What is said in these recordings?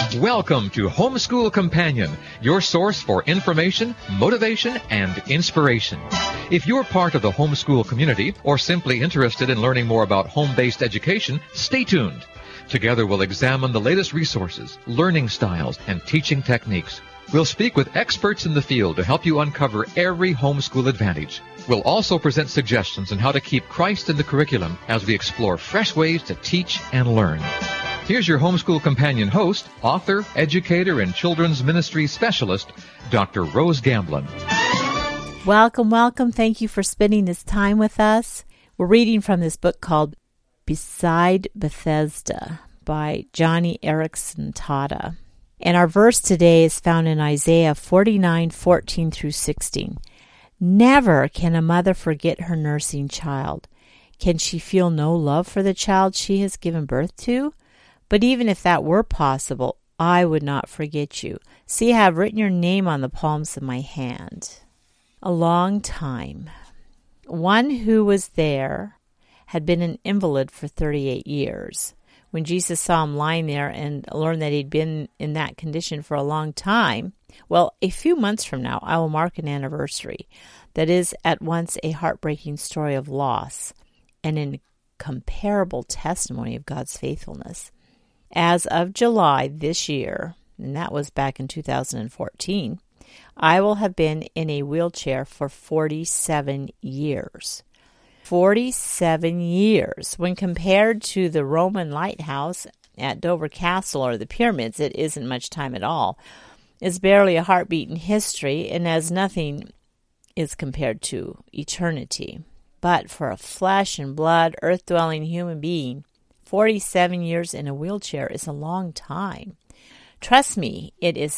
Welcome to Homeschool Companion, your source for information, motivation, and inspiration. If you're part of the homeschool community or simply interested in learning more about home-based education, stay tuned. Together we'll examine the latest resources, learning styles, and teaching techniques. We'll speak with experts in the field to help you uncover every homeschool advantage. We'll also present suggestions on how to keep Christ in the curriculum as we explore fresh ways to teach and learn. Here's your Homeschool Companion host, author, educator, and children's ministry specialist, Dr. Rose Gamblin. Welcome, welcome. Thank you for spending this time with us. We're reading from this book called Beside Bethesda by Joni Eareckson Tada. And our verse today is found in Isaiah 49:14 through 16. Never can a mother forget her nursing child. Can she feel no love for the child she has given birth to? But even if that were possible, I would not forget you. See, I have written your name on the palms of my hand. A long time. One who was there had been an invalid for 38 years. When Jesus saw him lying there and learned that he'd been in that condition for a long time, well, a few months from now, I will mark an anniversary that is at once a heartbreaking story of loss and an incomparable testimony of God's faithfulness. As of July this year, and that was back in 2014, I will have been in a wheelchair for 47 years. 47 years. When compared to the Roman lighthouse at Dover Castle or the pyramids, it isn't much time at all. It's barely a heartbeat in history, and as nothing is compared to eternity. But for a flesh and blood, earth-dwelling human being, 47 years in a wheelchair is a long time. Trust me, it is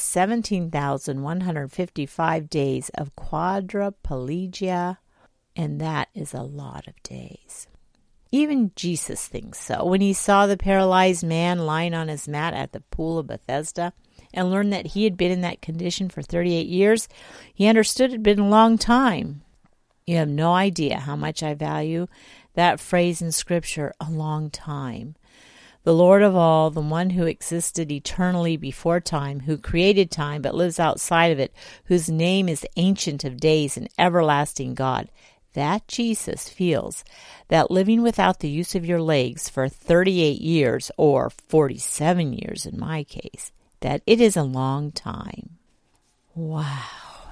17,155 days of quadriplegia, and that is a lot of days. Even Jesus thinks so. When he saw the paralyzed man lying on his mat at the pool of Bethesda and learned that he had been in that condition for 38 years, he understood it had been a long time. You have no idea how much I value that phrase in Scripture, a long time. The Lord of all, the one who existed eternally before time, who created time but lives outside of it, whose name is Ancient of Days and Everlasting God, that Jesus feels that living without the use of your legs for 38 years, or 47 years in my case, that it is a long time. Wow.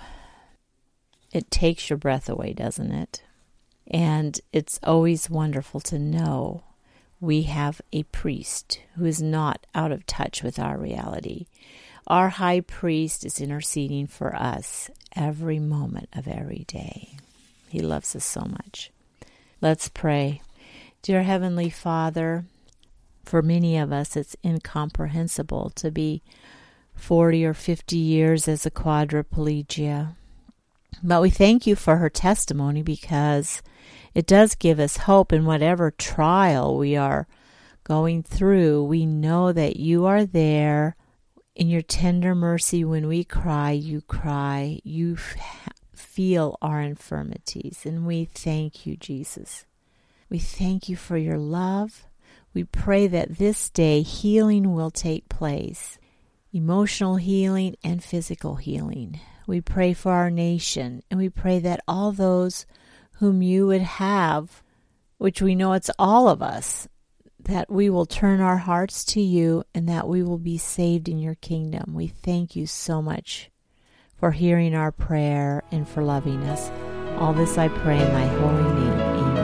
It takes your breath away, doesn't it? And it's always wonderful to know we have a priest who is not out of touch with our reality. Our high priest is interceding for us every moment of every day. He loves us so much. Let's pray. Dear Heavenly Father, for many of us it's incomprehensible to be 40 or 50 years as a quadriplegia. But we thank you for her testimony because it does give us hope in whatever trial we are going through. We know that you are there. In your tender mercy, when we cry, you cry. You feel our infirmities. And we thank you, Jesus. We thank you for your love. We pray that this day healing will take place. Emotional healing and physical healing. We pray for our nation, and we pray that all those whom you would have, which we know it's all of us, that we will turn our hearts to you and that we will be saved in your kingdom. We thank you so much for hearing our prayer and for loving us. All this I pray in thy holy name.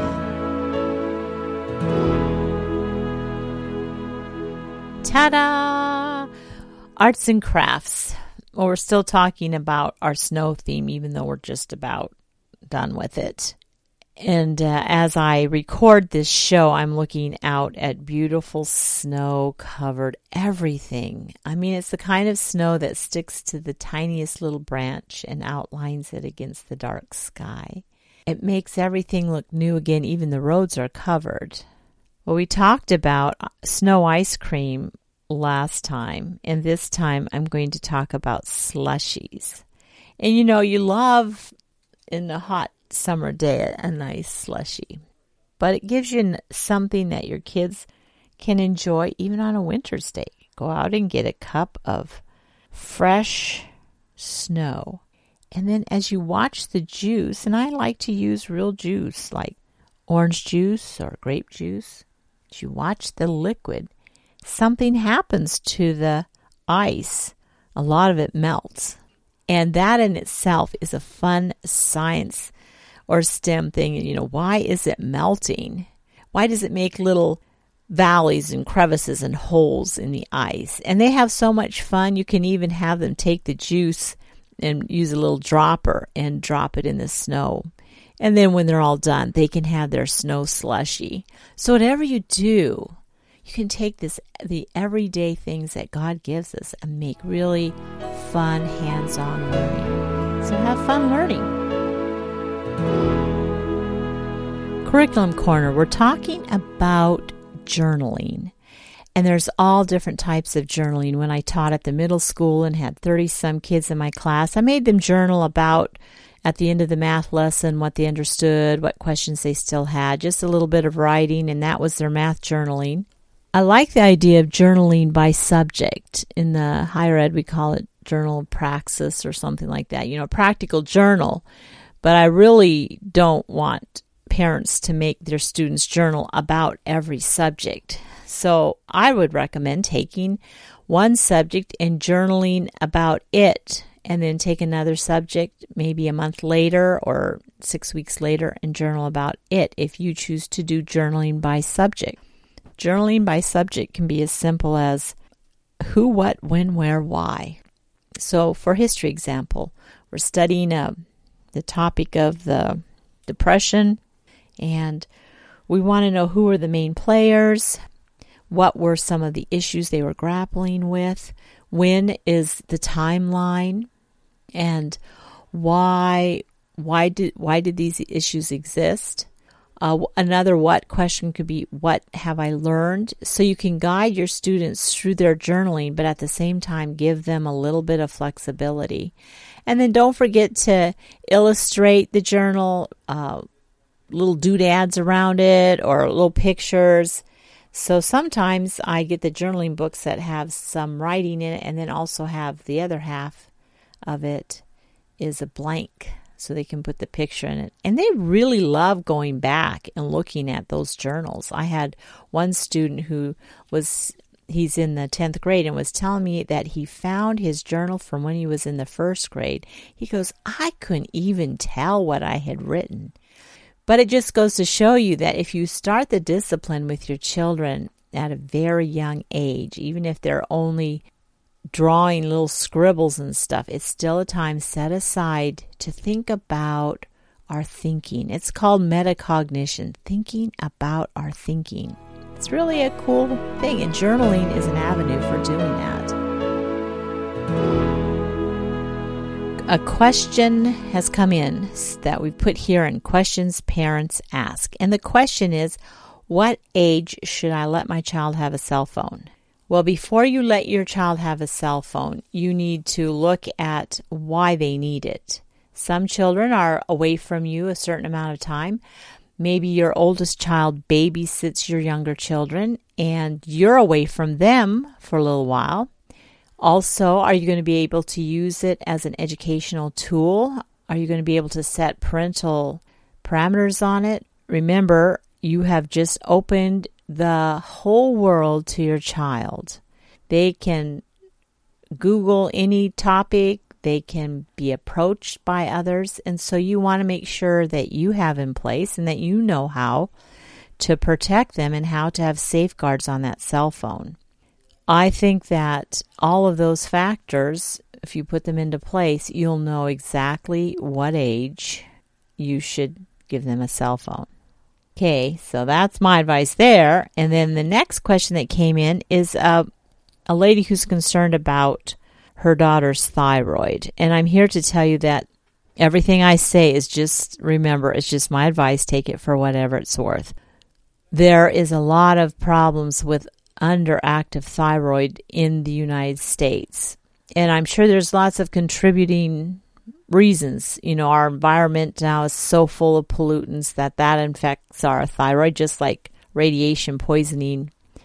Amen. Ta-da! Arts and crafts. Well, we're still talking about our snow theme, even though we're just about done with it. And as I record this show, I'm looking out at beautiful snow-covered everything. I mean, it's the kind of snow that sticks to the tiniest little branch and outlines it against the dark sky. It makes everything look new again. Even the roads are covered. Well, we talked about snow ice cream last time, and this time I'm going to talk about slushies. And you know, you love in the hot summer day a nice slushie, but it gives you something that your kids can enjoy even on a winter's day. Go out and get a cup of fresh snow. And then as you watch the juice, and I like to use real juice like orange juice or grape juice, as you watch the liquid, something happens to the ice. A lot of it melts. And that in itself is a fun science or STEM thing. You know, why is it melting? Why does it make little valleys and crevices and holes in the ice? And they have so much fun. You can even have them take the juice and use a little dropper and drop it in the snow. And then when they're all done, they can have their snow slushy. So whatever you do, you can take the everyday things that God gives us and make really fun, hands-on learning. So have fun learning. Curriculum Corner, we're talking about journaling. And there's all different types of journaling. When I taught at the middle school and had 30-some kids in my class, I made them journal about, at the end of the math lesson, what they understood, what questions they still had, just a little bit of writing, and that was their math journaling. I like the idea of journaling by subject. In the higher ed, we call it journal of praxis or something like that, practical journal. But I really don't want parents to make their students journal about every subject. So I would recommend taking one subject and journaling about it, and then take another subject maybe a month later or 6 weeks later and journal about it if you choose to do journaling by subject. Journaling by subject can be as simple as who, what, when, where, why. So for history example, we're studying the topic of the Depression, and we want to know who were the main players, what were some of the issues they were grappling with, when is the timeline, and why did these issues exist? Another what question could be, what have I learned? So you can guide your students through their journaling, but at the same time give them a little bit of flexibility. And then don't forget to illustrate the journal, little doodads around it or little pictures. So sometimes I get the journaling books that have some writing in it, and then also have the other half of it is a blank, so they can put the picture in it. And they really love going back and looking at those journals. I had one student who he's in the 10th grade and was telling me that he found his journal from when he was in the 1st grade. He goes, I couldn't even tell what I had written. But it just goes to show you that if you start the discipline with your children at a very young age, even if they're only drawing little scribbles and stuff, it's still a time set aside to think about our thinking. It's called metacognition, thinking about our thinking. It's really a cool thing, and journaling is an avenue for doing that. A question has come in that we put here in questions parents ask. And the question is, what age should I let my child have a cell phone? Well, before you let your child have a cell phone, you need to look at why they need it. Some children are away from you a certain amount of time. Maybe your oldest child babysits your younger children and you're away from them for a little while. Also, are you going to be able to use it as an educational tool? Are you going to be able to set parental parameters on it? Remember, you have just opened the whole world to your child. They can Google any topic. They can be approached by others. And so you want to make sure that you have in place and that you know how to protect them and how to have safeguards on that cell phone. I think that all of those factors, if you put them into place, you'll know exactly what age you should give them a cell phone. Okay, so that's my advice there. And then the next question that came in is a lady who's concerned about her daughter's thyroid. And I'm here to tell you that everything I say is just, remember, it's just my advice. Take it for whatever it's worth. There is a lot of problems with underactive thyroid in the United States. And I'm sure there's lots of contributing reasons. Our environment now is so full of pollutants that infects our thyroid, just like radiation poisoning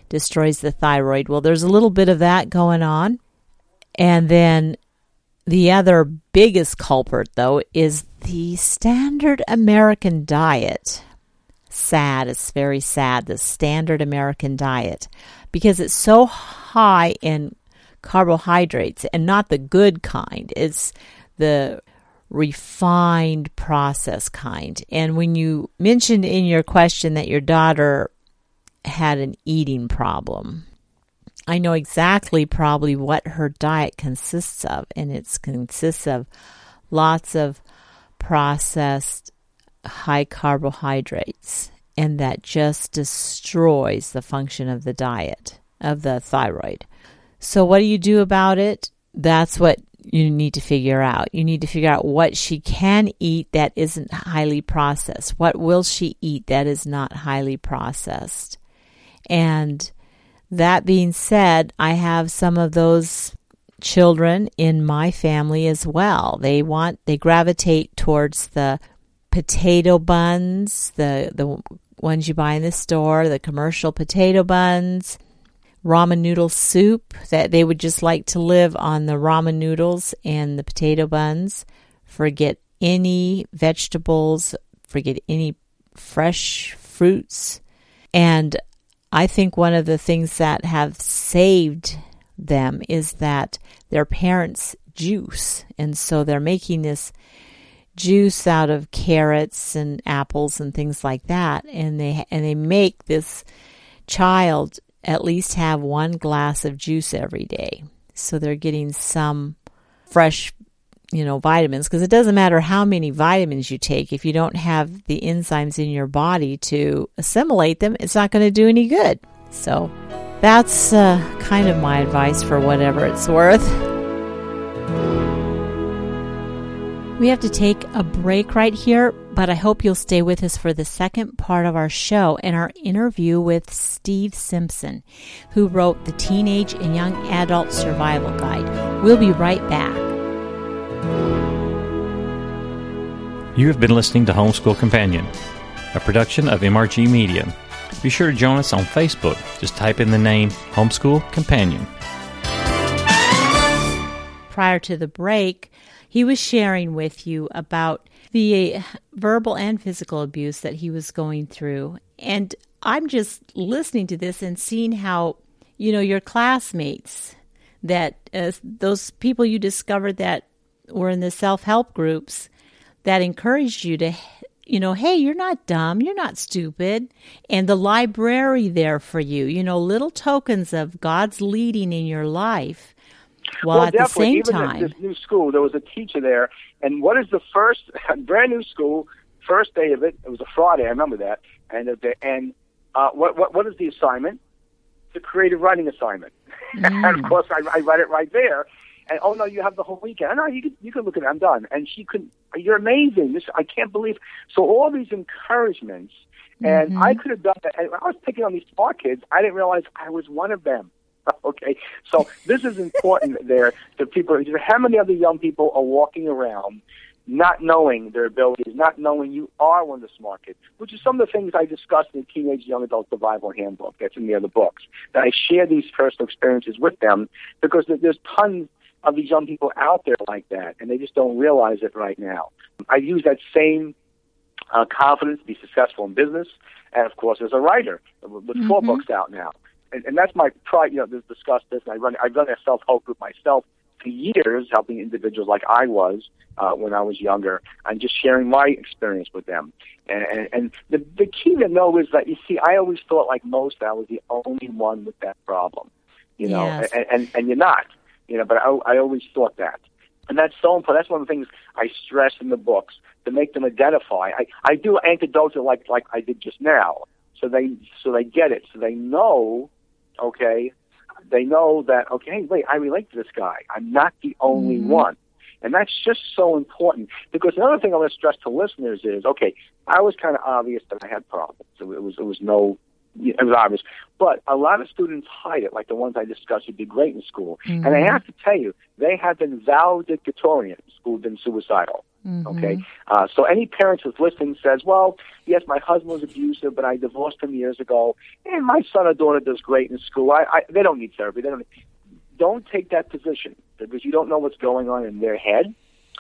destroys the thyroid. Well, there's a little bit of that going on. And then the other biggest culprit, though, is the standard American diet. Sad. It's very sad, the standard American diet, because it's so high in carbohydrates, and not the good kind. It's the refined processed kind. And when you mentioned in your question that your daughter had an eating problem, I know exactly probably what her diet consists of, and it consists of lots of processed high carbohydrates, and that just destroys the function of the diet, of the thyroid. So what do you do about it? That's what you need to figure out. You need to figure out what she can eat that isn't highly processed. What will she eat that is not highly processed? And that being said, I have some of those children in my family as well. They gravitate towards the potato buns, the ones you buy in the store, the commercial potato buns, ramen noodle soup, that they would just like to live on the ramen noodles and the potato buns. Forget any vegetables, forget any fresh fruits. And I think one of the things that have saved them is that their parents juice. And so they're making this juice out of carrots and apples and things like that. And they make this child at least have 1 glass of juice every day. So they're getting some fresh, vitamins, because it doesn't matter how many vitamins you take. If you don't have the enzymes in your body to assimilate them, it's not going to do any good. So that's kind of my advice for whatever it's worth. We have to take a break right here, but I hope you'll stay with us for the second part of our show and our interview with Steve Simpson, who wrote the Teenage and Young Adult Survival Guide. We'll be right back. You have been listening to Homeschool Companion, a production of MRG Media. Be sure to join us on Facebook. Just type in the name Homeschool Companion. Prior to the break, he was sharing with you about the verbal and physical abuse that he was going through. And I'm just listening to this and seeing how, your classmates, that those people you discovered that were in the self-help groups that encouraged you to, hey, you're not dumb, you're not stupid. And the library there for you, little tokens of God's leading in your life. Well, at the same time, even at this new school, there was a teacher there, and what is the first brand new school? First day of it was a Friday. I remember that. And what is the assignment? The creative writing assignment. And of course, I read it right there. And oh no, you have the whole weekend. No, you can look at it. I'm done. And she could. You're amazing. I can't believe. So all these encouragements, and I could have done that. And I was picking on these smart kids. I didn't realize I was one of them. Okay, so this is important there to people. How many other young people are walking around not knowing their abilities, not knowing you are one of the smart kids, which is some of the things I discussed in the Teenage Young Adult Survival Handbook. That's in the other books. That I share these personal experiences with them because there's tons of these young people out there like that, and they just don't realize it right now. I use that same confidence to be successful in business, and of course as a writer with 4 books out now. And that's my pride, discuss this. I've run a self-help group myself for years, helping individuals like I was when I was younger, and just sharing my experience with them. And the key to know is that, you see, I always thought, like most, I was the only one with that problem, Yes. and you're not, but I always thought that. And that's so important. That's one of the things I stress in the books, to make them identify. I do anecdotal like I did just now, so they get it, so they know. Okay, they know that, okay, wait, I relate to this guy. I'm not the only one. And that's just so important. Because another thing I want to stress to listeners is, okay, I was kind of obvious that I had problems. It was obvious. But a lot of students hide it, like the ones I discussed who did great in school. And I have to tell you, they have been valedictorians who've been suicidal. Okay? So any parent who's listening says, well, yes, my husband was abusive, but I divorced him years ago, and my son or daughter does great in school. They don't need therapy. Don't take that position, because you don't know what's going on in their head.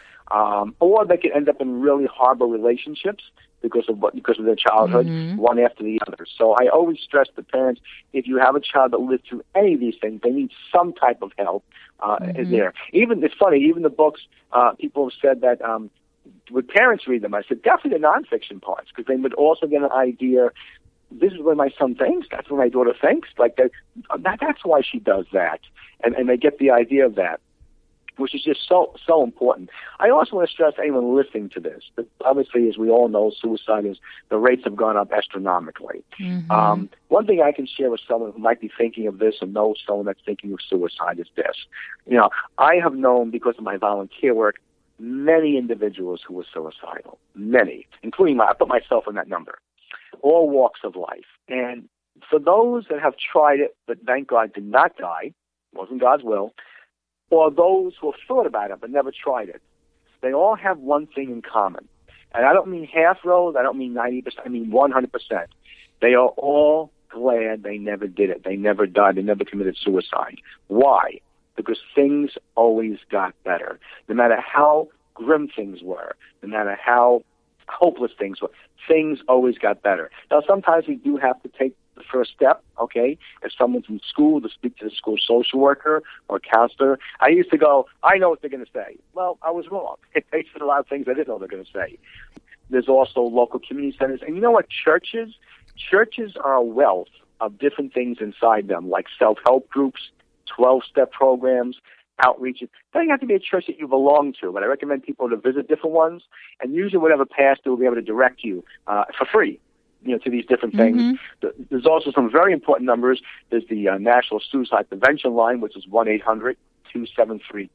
Or they could end up in really horrible relationships because of their childhood, one after the other. So I always stress to parents, if you have a child that lived through any of these things, they need some type of help there. It's funny, even the books, people have said that would parents read them? I said, definitely the nonfiction parts, because they would also get an idea, this is what my son thinks, that's what my daughter thinks, that's why she does that. And they get the idea of that, which is just so important. I also want to stress to anyone listening to this, that obviously, as we all know, the rates have gone up astronomically. One thing I can share with someone who might be thinking of this and knows someone that's thinking of suicide is this. I have known, because of my volunteer work, many individuals who were suicidal, many, including I put myself in that number, all walks of life. And for those that have tried it, but thank God did not die, wasn't God's will, or those who have thought about it but never tried it, they all have one thing in common. And I don't mean half those, I don't mean 90%, I mean 100%. They are all glad they never did it. They never died. They never committed suicide. Why? Because things always got better. No matter how grim things were, no matter how hopeless things were, things always got better. Now, sometimes we do have to take the first step, okay? If someone's in school, to speak to the school social worker or counselor. I used to go, I know what they're going to say. Well, I was wrong. They said a lot of things I didn't know they're going to say. There's also local community centers. And you know what? Churches are a wealth of different things inside them, like self-help groups, 12-step programs, outreach. It doesn't have to be a church that you belong to, but I recommend people to visit different ones, and usually whatever pastor will be able to direct you for free, to these different things. There's also some very important numbers. There's the National Suicide Prevention Line, which is 1-800-273-8255,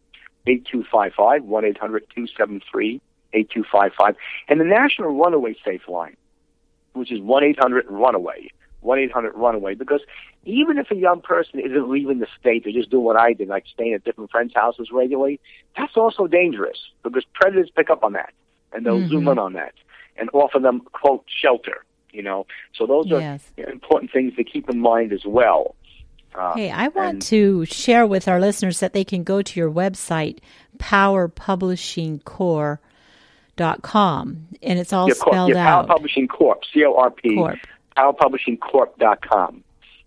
1-800-273-8255, and the National Runaway Safe Line, which is 1-800-RUNAWAY. 1-800-RUNAWAY, because even if a young person isn't leaving the state, they just do what I did, like staying at different friends' houses regularly, that's also dangerous, because predators pick up on that, and they'll zoom in on that, and offer them, quote, shelter, So those are important things to keep in mind as well. Hey, I want to share with our listeners that they can go to your website, powerpublishingcorp.com, and it's all spelled out. Power Publishing Corp, C-O-R-P. Corp. PowerPublishingCorp.com.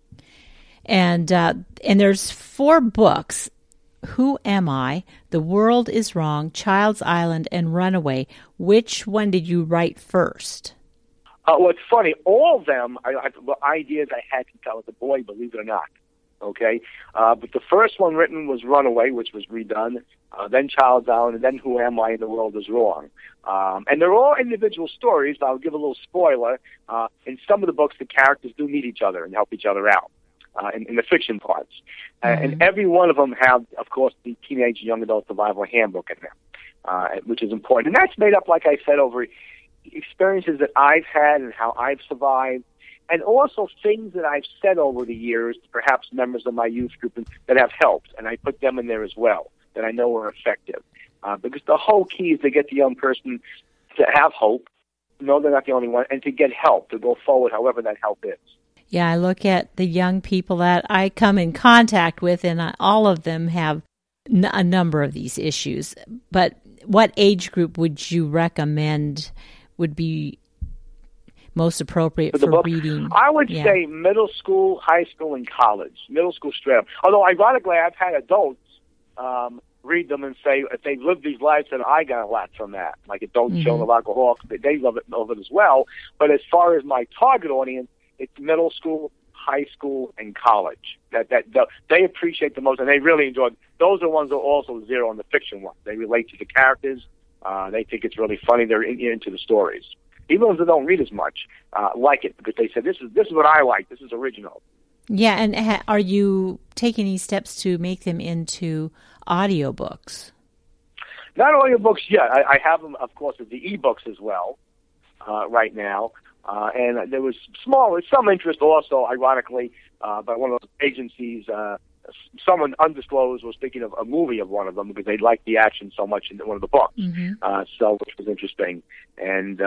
And there's 4 books: Who Am I?, The World is Wrong, Child's Island, and Runaway. Which one did you write first? Well, it's funny. All of them are ideas I had since I was a boy, believe it or not. Okay? But the first one written was Runaway, which was redone, then Child's Island, and then Who Am I? And The World is Wrong. And they're all individual stories, but I'll give a little spoiler. In some of the books, the characters do meet each other and help each other out in the fiction parts. And every one of them have, of course, the Teenage Young Adult Survival Handbook in there, which is important. And that's made up, like I said, over experiences that I've had and how I've survived, and also things that I've said over the years, perhaps members of my youth group that have helped, and I put them in there as well, that I know are effective. Because the whole key is to get the young person to have hope, know they're not the only one, and to get help, to go forward however that help is. Yeah, I look at the young people that I come in contact with, and all of them have a number of these issues. But what age group would you recommend would be most appropriate for reading? I would say middle school, high school, and college. Middle school straight up. Although, ironically, I've had adults read them and say, if they've lived these lives, then I got a lot from that. Like adult children of alcoholics, they love it as well. But as far as my target audience, it's middle school, high school, and college. That they appreciate the most, and they really enjoy it. Those are ones that are also zero on the fiction one. They relate to the characters. They think it's really funny. They're into the stories. Even those that don't read as much like it, because they said, this is what I like. This is original. Yeah, and are you taking any steps to make them into audiobooks? Not audiobooks yet. I have them, of course, as the e-books as well right now. And there was some interest also, ironically, by one of those agencies someone undisclosed was thinking of a movie of one of them because they liked the action so much in one of the books. Which was interesting. And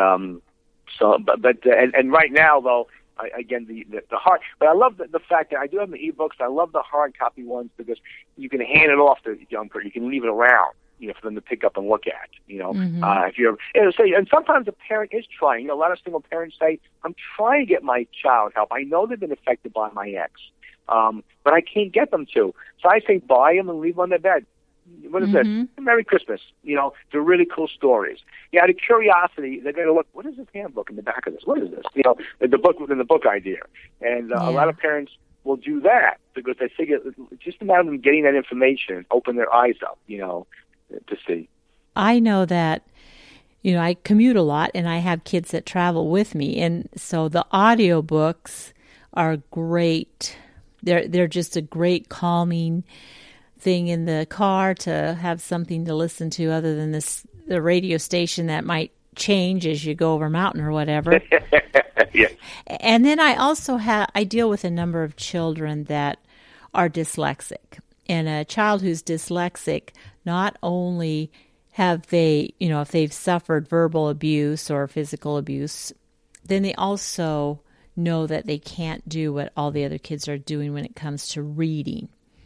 and right now though, again, the hard. But I love the fact that I do have the ebooks. I love the hard copy ones because you can hand it off to young person. You can leave it around, for them to pick up and look at. If you're, and sometimes a parent is trying. A lot of single parents say, "I'm trying to get my child help. I know they've been affected by my ex, but I can't get them to." So I say, buy them and leave them on their bed. What is this? Merry Christmas. They're really cool stories. Out of curiosity, they're going to look, what is this handbook in the back of this? What is this? The book within the book idea. And a lot of parents will do that because they figure it's just a matter of them getting that information and open their eyes up, to see. I know that, I commute a lot and I have kids that travel with me. And so the audiobooks are great. They're just a great calming thing in the car to have something to listen to other than the radio station that might change as you go over a mountain or whatever. Yes. And then I also I deal with a number of children that are dyslexic. And a child who's dyslexic, not only have they, if they've suffered verbal abuse or physical abuse, then they also know that they can't do what all the other kids are doing when it comes to reading.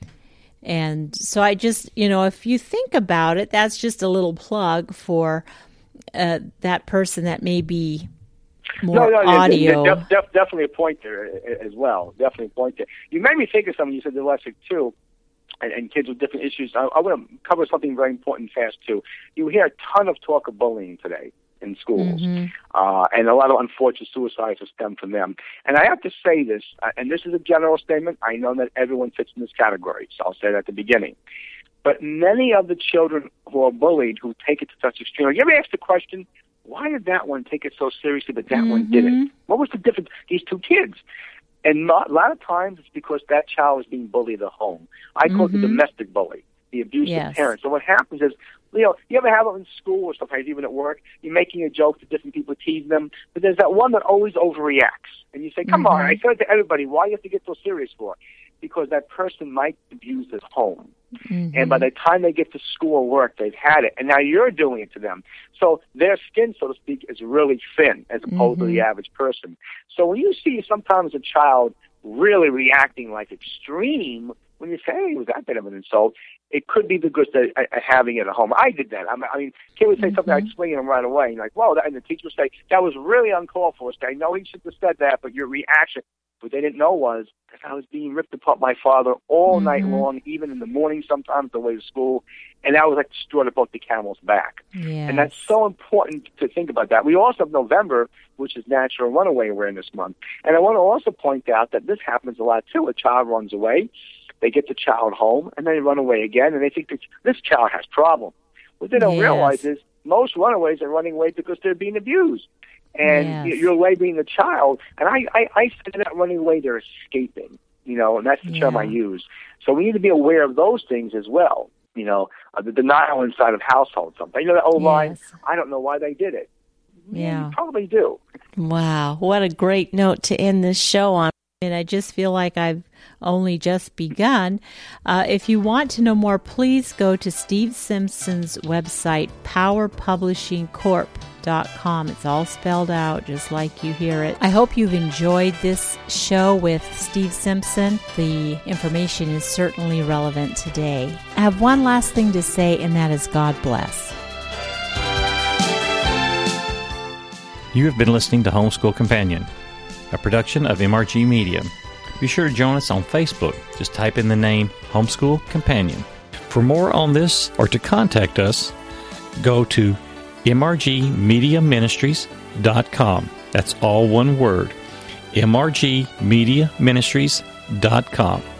And so I just, if you think about it, that's just a little plug for that person that may be more audio. Definitely a point there as well. Definitely a point there. You made me think of something you said, dyslexic too, and kids with different issues. I want to cover something very important fast too. You hear a ton of talk of bullying today in schools, and a lot of unfortunate suicides have stemmed from them. And I have to say this, and this is a general statement. I know that everyone fits in this category, so I'll say that at the beginning. But many of the children who are bullied, who take it to such extreme, you ever ask the question, why did that one take it so seriously, but that one didn't? What was the difference? These two kids. And a lot of times it's because that child is being bullied at home. I call it the domestic bully, the abusive parent. So what happens is, you ever have it in school or sometimes even at work, you're making a joke to different people, tease them, but there's that one that always overreacts. And you say, come on, I said it to everybody, why do you have to get so serious for? Because that person might abuse at home. And by the time they get to school or work, they've had it. And now you're doing it to them. So their skin, so to speak, is really thin as opposed to the average person. So when you see sometimes a child really reacting like extreme, when you say, hey, was that bit of an insult, it could be because they're having it at home. I did that. I mean, kid would say something, I'd swing at him right away. And like, whoa, and the teacher would say, that was really uncalled for. I know he shouldn't have said that, but your reaction. What they didn't know was that I was being ripped apart by my father all night long, even in the morning sometimes the way to school, and that was like the straw that broke the camel's back. Yes. And that's so important to think about that. We also have November, which is National Runaway Awareness Month. And I want to also point out that this happens a lot too. A child runs away, they get the child home, and then they run away again, and they think that this child has problems. What they don't realize is most runaways are running away because they're being abused. And you're labeling the child, and I said that running away, they're escaping, and that's the term I use. So we need to be aware of those things as well, the denial inside of households. Something. That old line, I don't know why they did it. Yeah, you probably do. Wow, what a great note to end this show on. And I just feel like I've only just begun. If you want to know more, please go to Steve Simpson's website, powerpublishingcorp.com. It's all spelled out just like you hear it. I hope you've enjoyed this show with Steve Simpson. The information is certainly relevant today. I have one last thing to say, and that is God bless. You have been listening to Homeschool Companion, a production of MRG Media. Be sure to join us on Facebook. Just type in the name Homeschool Companion. For more on this or to contact us, go to mrgmediaministries.com. That's all one word, mrgmediaministries.com.